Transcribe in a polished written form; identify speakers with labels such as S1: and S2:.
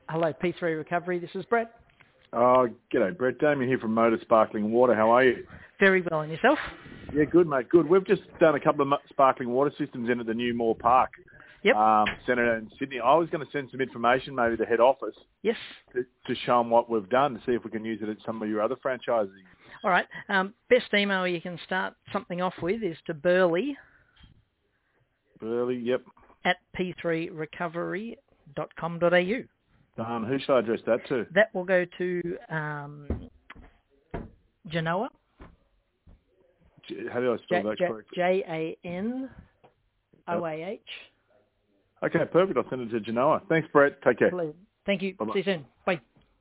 S1: Hello, P3 Recovery. This is Brett.
S2: Oh, g'day, Brett. Damien here from Motor Sparkling Water. How are you?
S1: Very well, and yourself?
S2: Yeah, good, mate. Good. We've just done a couple of sparkling water systems in at the new Moore Park Centre in Sydney. I was going to send some information, maybe to head office.
S1: Yes.
S2: To show them what we've done, to see if we can use it at some of your other franchises.
S1: All right. Best email you can start something off with is to Burley.
S2: Burley, yep.
S1: At p3recovery.com.au.
S2: Who should I address that to?
S1: That will go to Genoa.
S2: How do I spell that correctly?
S1: Janoah.
S2: Okay, perfect. I'll send it to Genoa. Thanks, Brett. Take care.
S1: Thank you.
S2: Bye-bye.
S1: See you soon. Bye.